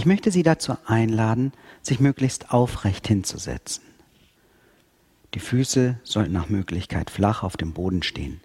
möchte Sie dazu einladen, sich möglichst aufrecht hinzusetzen. Die Füße sollten nach Möglichkeit flach auf dem Boden stehen.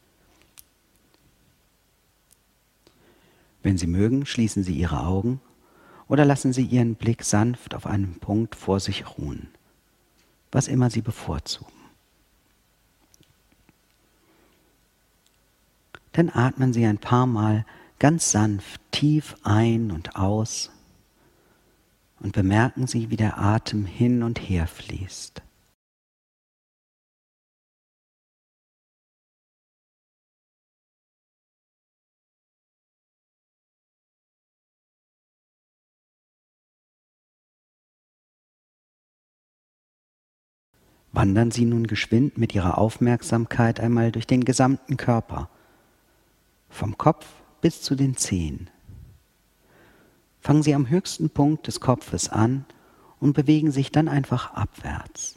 Wenn Sie mögen, schließen Sie Ihre Augen oder lassen Sie Ihren Blick sanft auf einem Punkt vor sich ruhen, was immer Sie bevorzugen. Dann atmen Sie ein paar Mal ganz sanft tief ein und aus und bemerken Sie, wie der Atem hin und her fließt. Wandern Sie nun geschwind mit Ihrer Aufmerksamkeit einmal durch den gesamten Körper, vom Kopf bis zu den Zehen. Fangen Sie am höchsten Punkt des Kopfes an und bewegen sich dann einfach abwärts.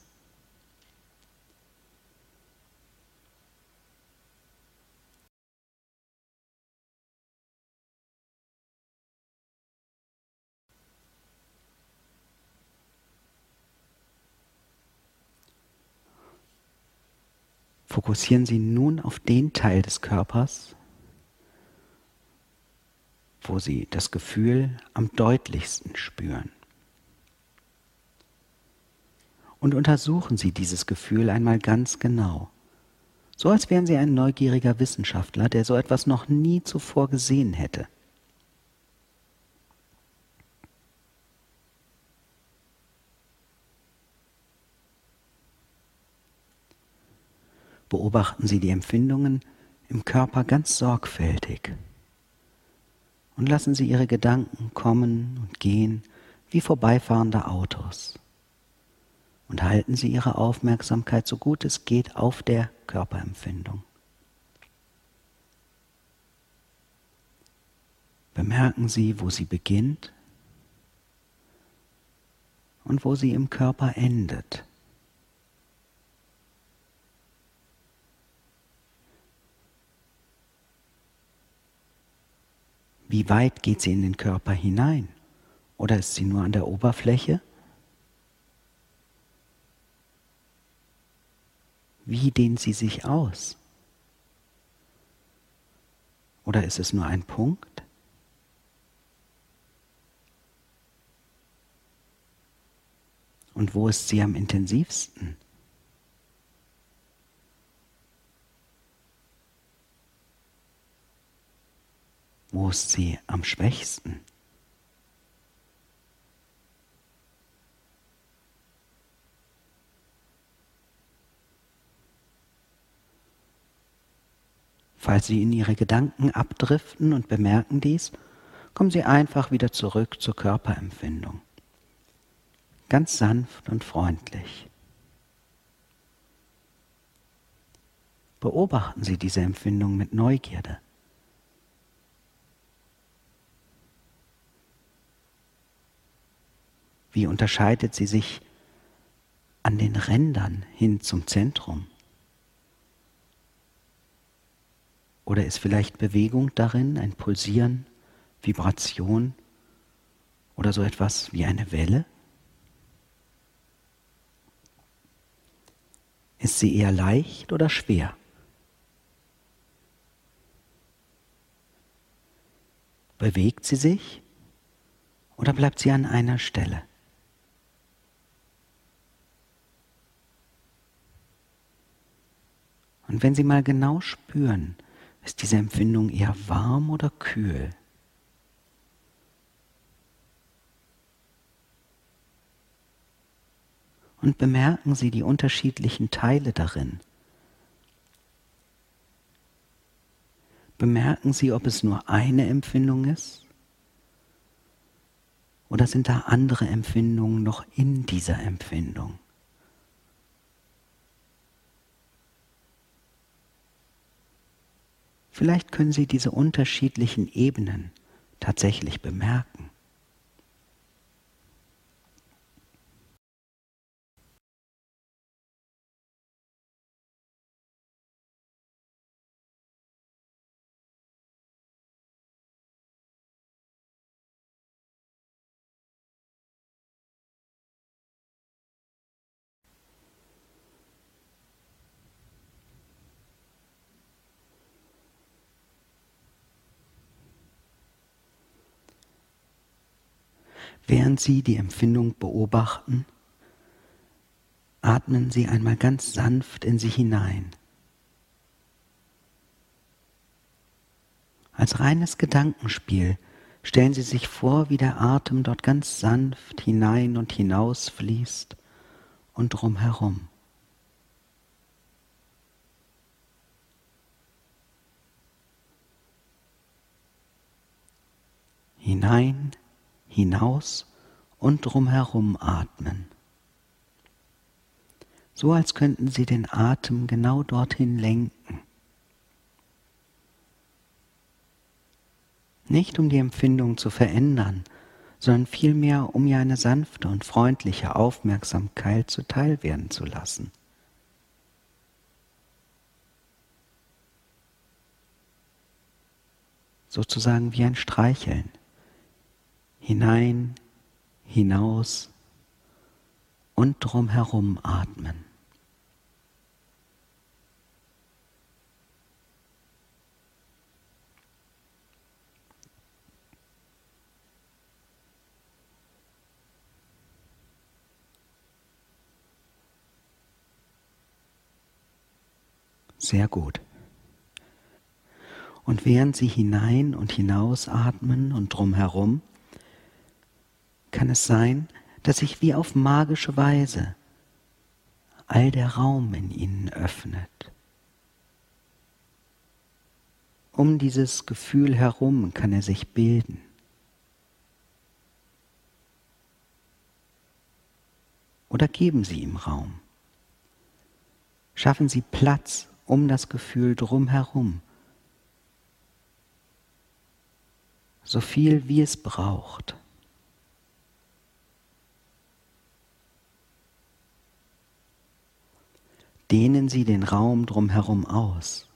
Fokussieren Sie nun auf den Teil des Körpers, wo Sie das Gefühl am deutlichsten spüren. Und untersuchen Sie dieses Gefühl einmal ganz genau, so als wären Sie ein neugieriger Wissenschaftler, der so etwas noch nie zuvor gesehen hätte. Beobachten Sie die Empfindungen im Körper ganz sorgfältig und lassen Sie Ihre Gedanken kommen und gehen wie vorbeifahrende Autos. Und halten Sie Ihre Aufmerksamkeit so gut es geht auf der Körperempfindung. Bemerken Sie, wo sie beginnt und wo sie im Körper endet. Wie weit geht sie in den Körper hinein? Oder ist sie nur an der Oberfläche? Wie dehnt sie sich aus? Oder ist es nur ein Punkt? Und wo ist sie am intensivsten? Wo ist sie am schwächsten? Falls Sie in Ihre Gedanken abdriften und bemerken dies, kommen Sie einfach wieder zurück zur Körperempfindung. Ganz sanft und freundlich. Beobachten Sie diese Empfindung mit Neugierde. Wie unterscheidet sie sich an den Rändern hin zum Zentrum? Oder ist vielleicht Bewegung darin, ein Pulsieren, Vibration oder so etwas wie eine Welle? Ist sie eher leicht oder schwer? Bewegt sie sich oder bleibt sie an einer Stelle? Und wenn Sie mal genau spüren, ist diese Empfindung eher warm oder kühl? Und bemerken Sie die unterschiedlichen Teile darin. Bemerken Sie, ob es nur eine Empfindung ist? Oder sind da andere Empfindungen noch in dieser Empfindung? Vielleicht können Sie diese unterschiedlichen Ebenen tatsächlich bemerken. Während Sie die Empfindung beobachten, atmen Sie einmal ganz sanft in sie hinein. Als reines Gedankenspiel stellen Sie sich vor, wie der Atem dort ganz sanft hinein und hinaus fließt und drumherum. Hinein, hinaus und drumherum atmen. So als könnten Sie den Atem genau dorthin lenken. Nicht um die Empfindung zu verändern, sondern vielmehr um ihr eine sanfte und freundliche Aufmerksamkeit zuteil werden zu lassen. Sozusagen wie ein Streicheln. Hinein, hinaus und drumherum atmen. Sehr gut. Und während Sie hinein und hinaus atmen und drumherum, kann es sein, dass sich wie auf magische Weise all der Raum in Ihnen öffnet. Um dieses Gefühl herum kann er sich bilden. Oder geben Sie ihm Raum. Schaffen Sie Platz um das Gefühl drumherum. So viel wie es braucht. Dehnen Sie den Raum drumherum aus,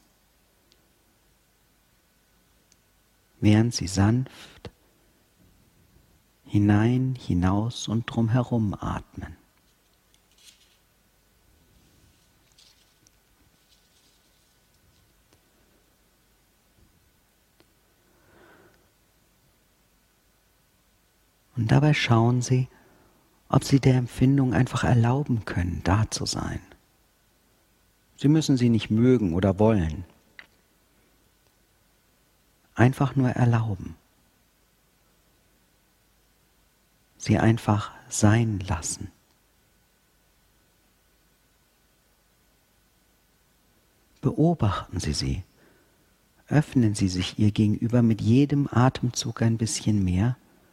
während Sie sanft hinein, hinaus und drumherum atmen. Und dabei schauen Sie, ob Sie der Empfindung einfach erlauben können, da zu sein. Sie müssen sie nicht mögen oder wollen. Einfach nur erlauben. Sie einfach sein lassen. Beobachten Sie sie. Öffnen Sie sich ihr gegenüber mit jedem Atemzug ein bisschen mehr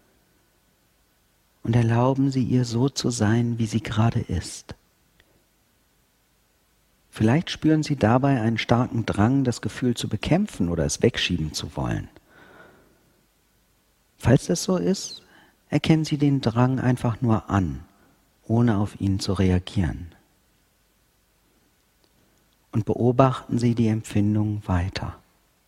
und erlauben Sie ihr so zu sein, wie sie gerade ist. Vielleicht spüren Sie dabei einen starken Drang, das Gefühl zu bekämpfen oder es wegschieben zu wollen. Falls das so ist, erkennen Sie den Drang einfach nur an, ohne auf ihn zu reagieren. Und beobachten Sie die Empfindung weiter.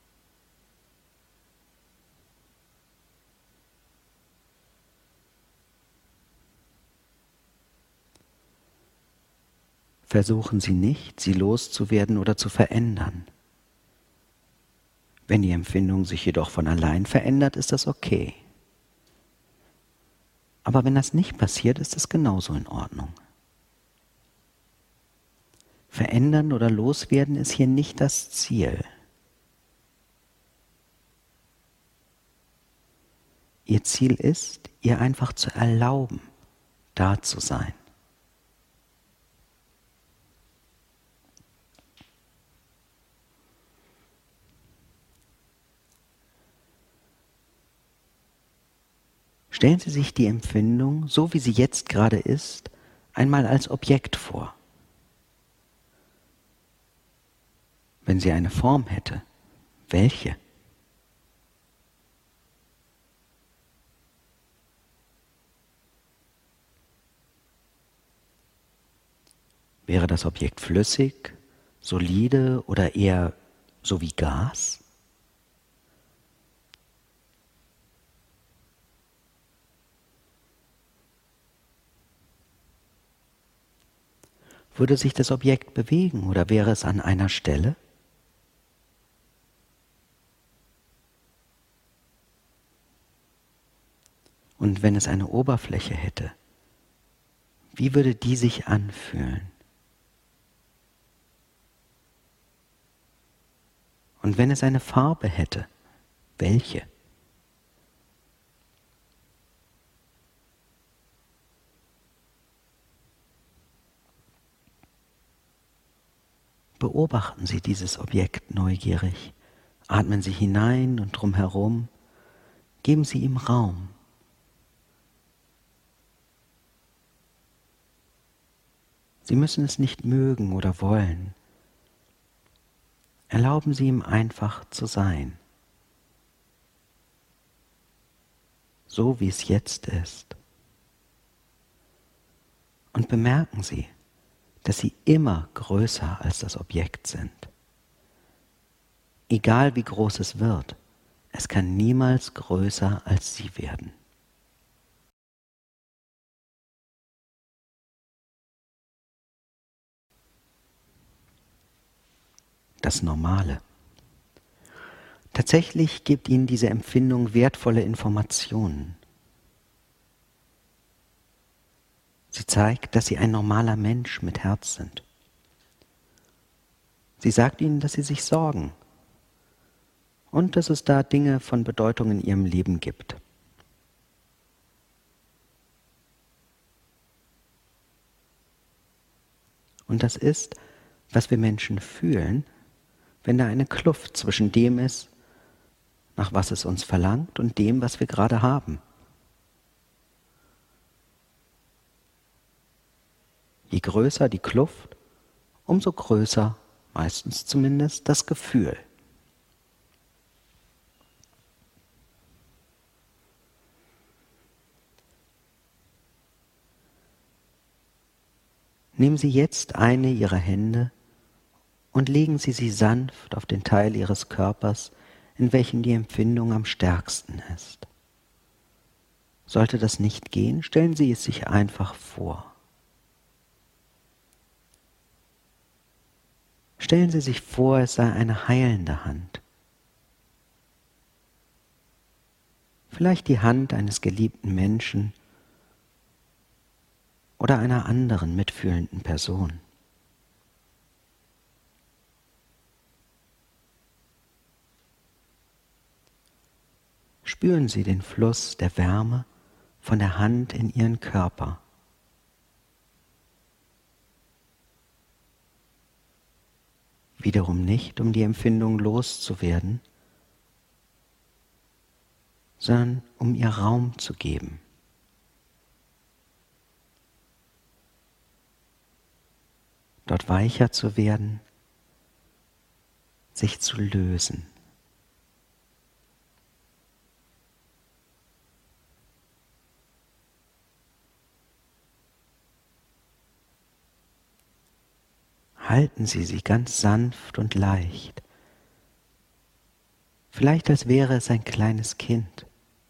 Versuchen Sie nicht, sie loszuwerden oder zu verändern. Wenn die Empfindung sich jedoch von allein verändert, ist das okay. Aber wenn das nicht passiert, ist es genauso in Ordnung. Verändern oder loswerden ist hier nicht das Ziel. Ihr Ziel ist, ihr einfach zu erlauben, da zu sein. Stellen Sie sich die Empfindung, so wie sie jetzt gerade ist, einmal als Objekt vor. Wenn sie eine Form hätte, welche? Wäre das Objekt flüssig, solide oder eher so wie Gas? Würde sich das Objekt bewegen oder wäre es an einer Stelle? Und wenn es eine Oberfläche hätte, wie würde die sich anfühlen? Und wenn es eine Farbe hätte, welche? Beobachten Sie dieses Objekt neugierig, atmen Sie hinein und drumherum, geben Sie ihm Raum. Sie müssen es nicht mögen oder wollen. Erlauben Sie ihm einfach zu sein, so wie es jetzt ist. Und bemerken Sie, dass Sie immer größer als das Objekt sind. Egal wie groß es wird, es kann niemals größer als Sie werden. Das Normale. Tatsächlich gibt Ihnen diese Empfindung wertvolle Informationen. Sie zeigt, dass Sie ein normaler Mensch mit Herz sind. Sie sagt Ihnen, dass Sie sich sorgen und dass es da Dinge von Bedeutung in Ihrem Leben gibt. Und das ist, was wir Menschen fühlen, wenn da eine Kluft zwischen dem ist, nach was es uns verlangt, und dem, was wir gerade haben. Je größer die Kluft, umso größer, meistens zumindest, das Gefühl. Nehmen Sie jetzt eine Ihrer Hände und legen Sie sie sanft auf den Teil Ihres Körpers, in welchem die Empfindung am stärksten ist. Sollte das nicht gehen, stellen Sie es sich einfach vor. Stellen Sie sich vor, es sei eine heilende Hand. Vielleicht die Hand eines geliebten Menschen oder einer anderen mitfühlenden Person. Spüren Sie den Fluss der Wärme von der Hand in Ihren Körper. Wiederum nicht, um die Empfindung loszuwerden, sondern um ihr Raum zu geben. Dort weicher zu werden, sich zu lösen. Halten Sie sie ganz sanft und leicht, vielleicht als wäre es ein kleines Kind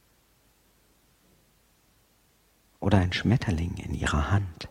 oder ein Schmetterling in Ihrer Hand.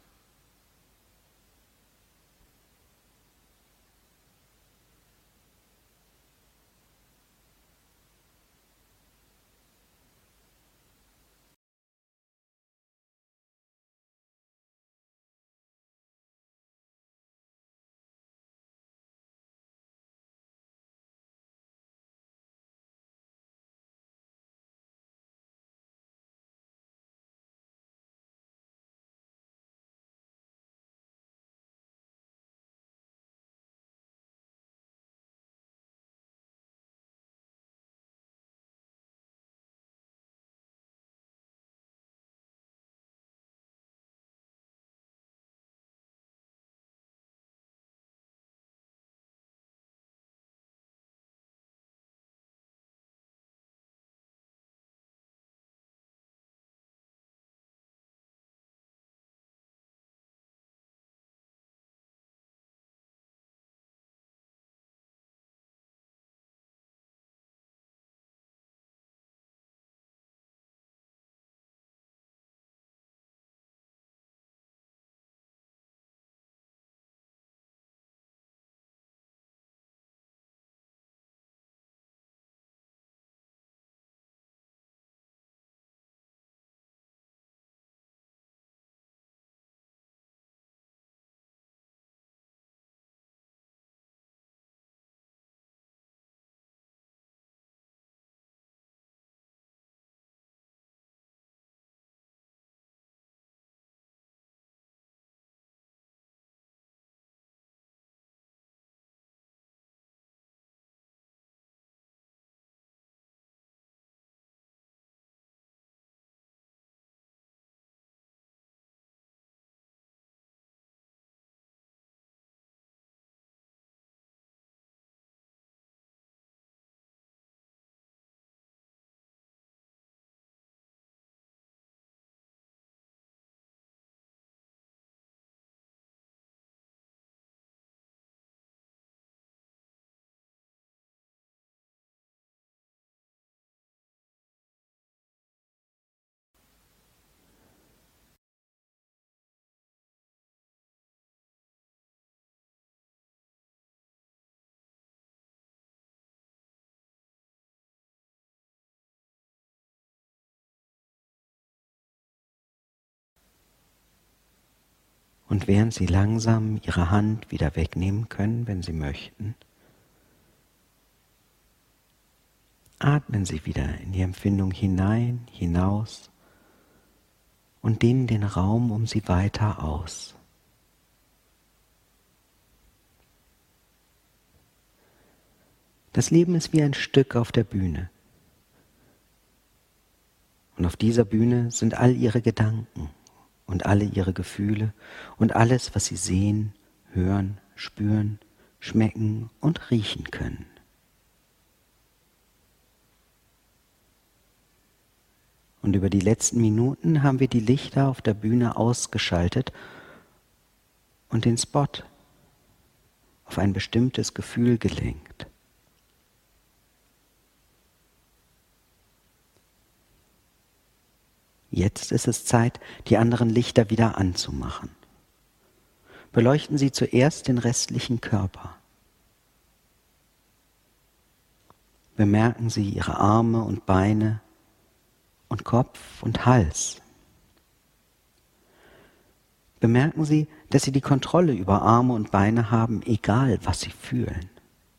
Und während Sie langsam Ihre Hand wieder wegnehmen können, wenn Sie möchten, atmen Sie wieder in die Empfindung hinein, hinaus und dehnen den Raum um Sie weiter aus. Das Leben ist wie ein Stück auf der Bühne. Und auf dieser Bühne sind all Ihre Gedanken und alle Ihre Gefühle und alles, was Sie sehen, hören, spüren, schmecken und riechen können. Und über die letzten Minuten haben wir die Lichter auf der Bühne ausgeschaltet und den Spot auf ein bestimmtes Gefühl gelenkt. Jetzt ist es Zeit, die anderen Lichter wieder anzumachen. Beleuchten Sie zuerst den restlichen Körper. Bemerken Sie Ihre Arme und Beine und Kopf und Hals. Bemerken Sie, dass Sie die Kontrolle über Arme und Beine haben, egal was Sie fühlen.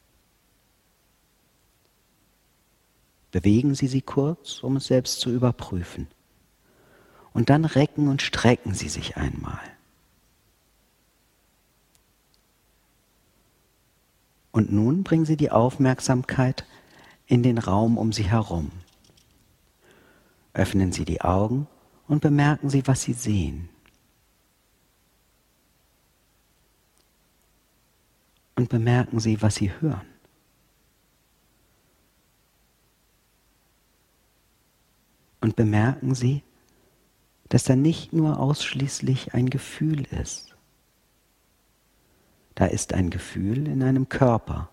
Bewegen Sie sie kurz, um es selbst zu überprüfen. Und dann recken und strecken Sie sich einmal. Und nun bringen Sie die Aufmerksamkeit in den Raum um Sie herum. Öffnen Sie die Augen und bemerken Sie, was Sie sehen. Und bemerken Sie, was Sie hören. Und bemerken Sie, dass da nicht nur ausschließlich ein Gefühl ist. Da ist ein Gefühl in einem Körper,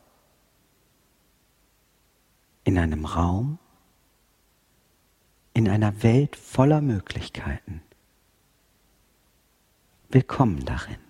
in einem Raum, in einer Welt voller Möglichkeiten. Willkommen darin.